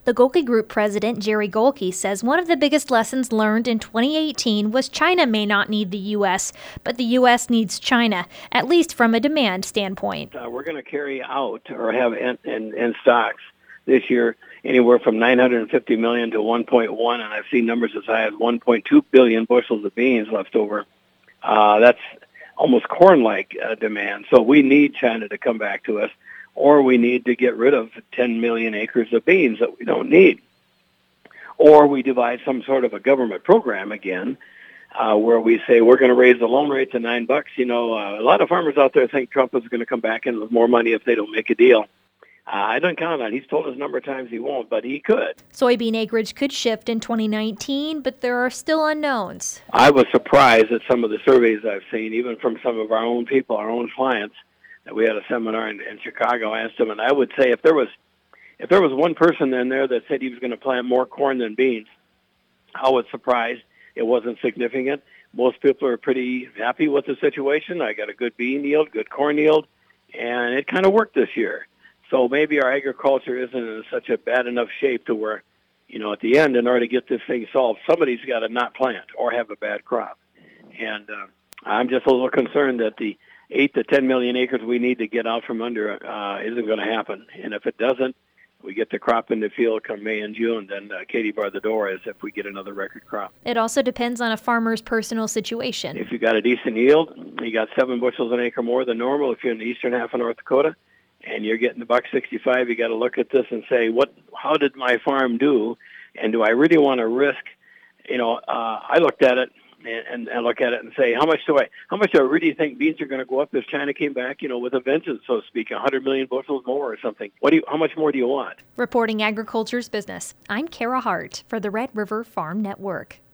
The Goelke Group president, Jerry Goelke, says one of the biggest lessons learned in 2018 was China may not need the U.S., but the U.S. needs China, at least from a demand standpoint. We're going to carry out or have in stocks this year anywhere from 950 million to 1.1, and I've seen numbers as high as 1.2 billion bushels of beans left over. That's almost corn-like demand. So we need China to come back to us, or we need to get rid of 10 million acres of beans that we don't need. Or we devise some sort of a government program again, where we say we're going to raise the loan rate to $9. You know, a lot of farmers out there think Trump is going to come back in with more money if they don't make a deal. I don't count on it. He's told us a number of times he won't, but he could. Soybean acreage could shift in 2019, but there are still unknowns. I was surprised at some of the surveys I've seen, even from some of our own people, our own clients, that we had a seminar in Chicago. I asked them, and I would say if there was one person in there that said he was going to plant more corn than beans, I was surprised it wasn't significant. Most people are pretty happy with the situation. I got a good bean yield, good corn yield, and it kind of worked this year. So maybe our agriculture isn't in such a bad enough shape to where, you know, at the end, in order to get this thing solved, somebody's got to not plant or have a bad crop. And I'm just a little concerned that the 8 to 10 million acres we need to get out from under isn't going to happen. And if it doesn't, we get the crop in the field come May and June, then Katie bar the door as if we get another record crop. It also depends on a farmer's personal situation. If you got a decent yield, you got 7 bushels an acre more than normal if you're in the eastern half of North Dakota, and you're getting the $1.65, you got to look at this and say, how did my farm do, and do I really want to risk? You know, I looked at it and look at it and say, how much do I really think beans are going to go up if China came back, you know, with a vengeance, so to speak, 100 million bushels more or something? How much more do you want? Reporting Agriculture's Business, I'm Kara Hart for the Red River Farm Network.